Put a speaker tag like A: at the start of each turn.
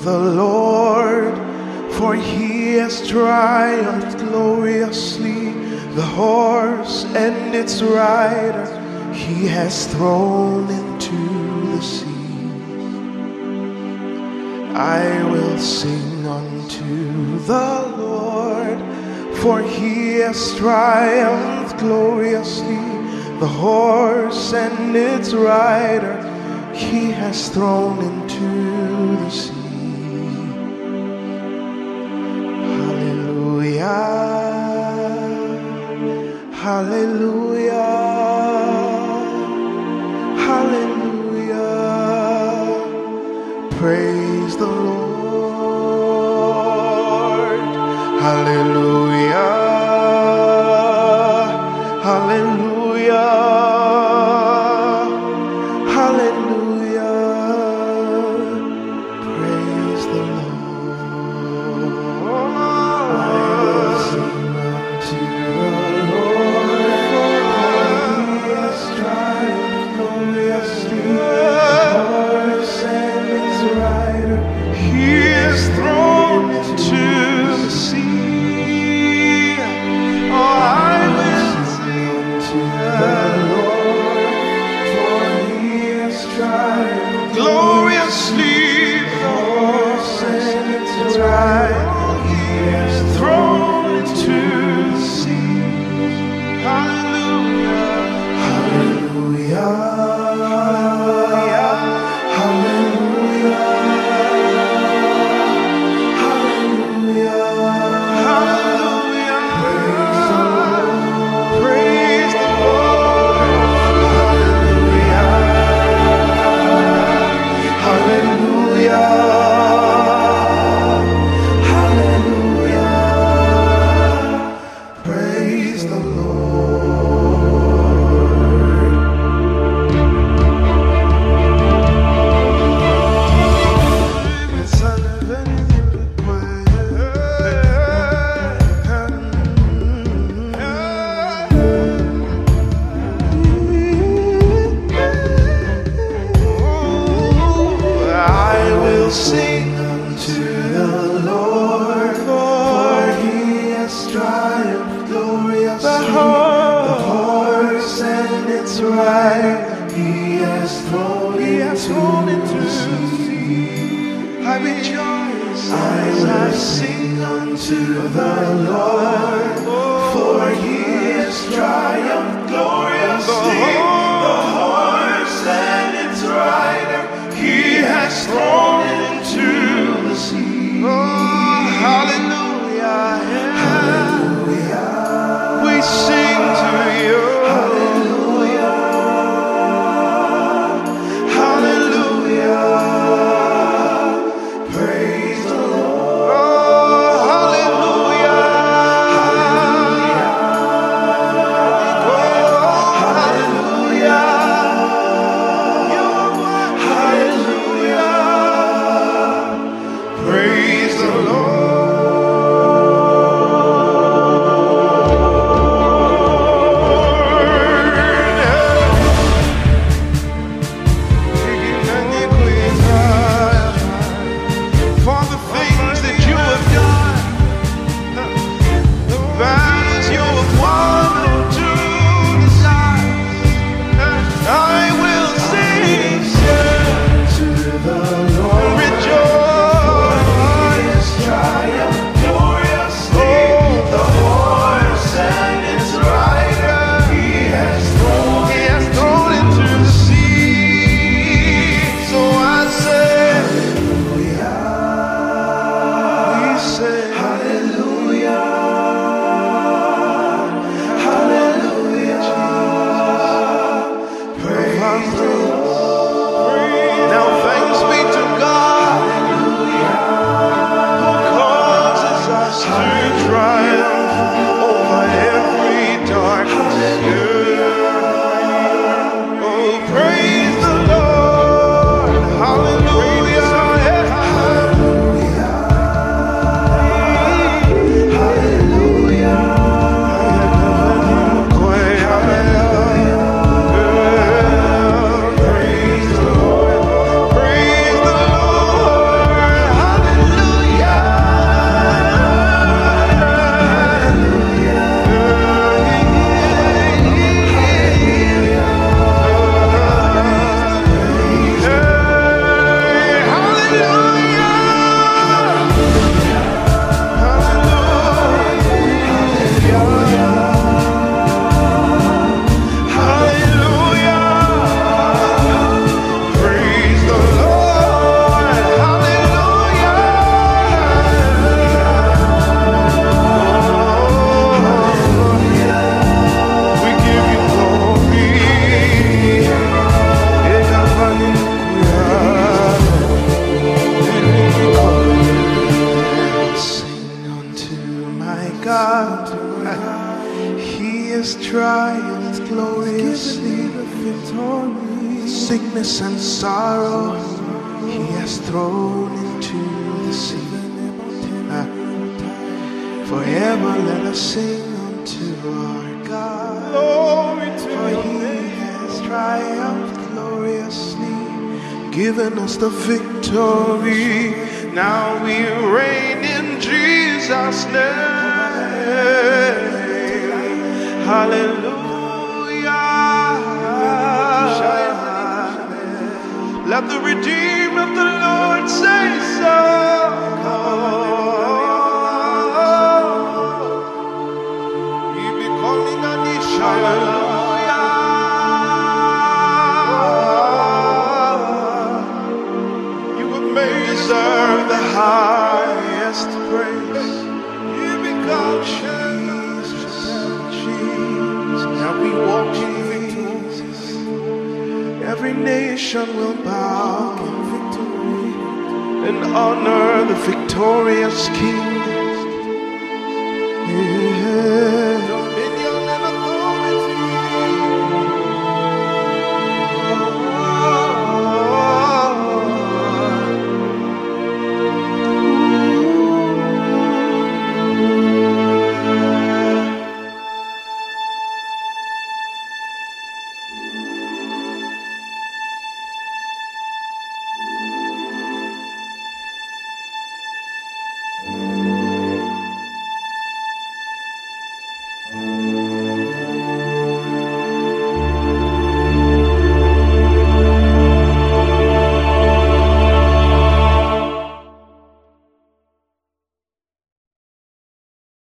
A: the Lord, for he has triumphed gloriously. The horse and its rider he has thrown into the sea. I will sing unto the Lord, for he has triumphed gloriously. The horse and its rider he has thrown into the sea. Hallelujah, hallelujah, praise the Lord. Hallelujah, hallelujah, hallelujah, praise the Lord. I will sing unto the Lord, for he has triumphed gloriously. The horse and its rider he is thrown into the sea. Oh, I will sing unto the Lord, for he has triumphed gloriously. The horse and its rider he has thrown into the sea. Hallelujah, hallelujah, hallelujah, hallelujah, hallelujah, praise the Lord, hallelujah, hallelujah, hallelujah, praise the Lord. I will sing unto the Lord, for he has triumphed gloriously. The horse and its rider he has thrown into the sea. I rejoice, I will sing unto the Lord, for he has triumphed gloriously. The horse and its rider he has thrown into the sea. Oh, hallelujah, hallelujah. We sing to you. Hallelujah, hallelujah. Praise the Lord. Oh, hallelujah, hallelujah, hallelujah. Praise the Lord. has triumphed gloriously. Sickness and sorrow he has thrown into the sea. Forever let us sing unto our God. For he has triumphed gloriously, given us the victory. Now we reign in Jesus' name. Hallelujah. Let the redeemed of the Lord say so. He be calling on his hallelujah. You have made deserve the highest praise. You become Jesus. Now we walk in victory. Every nation will bow in victory and honor the victorious King.